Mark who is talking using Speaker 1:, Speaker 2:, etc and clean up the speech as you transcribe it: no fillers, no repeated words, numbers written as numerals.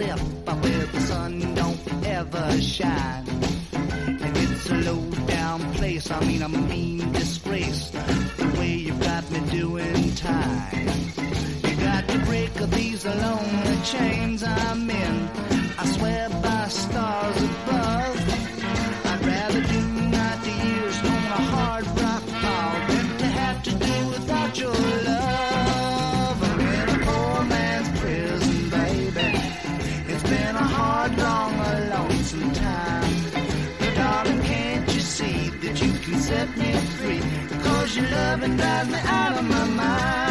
Speaker 1: cliff where the sun don't ever shine. And it's a low down place, I mean a mean disgrace, the way you've got me doing time. You got to break these lonely chains I'm in, I swear by stars above. I'd rather do 90 years on a hard rock pile than to have to do without your love. I'm in a poor man's prison, baby. It's been a hard, long, lonesome time. But darling, can't you see that you can set me free? 'Cause your loving drives me out of my mind.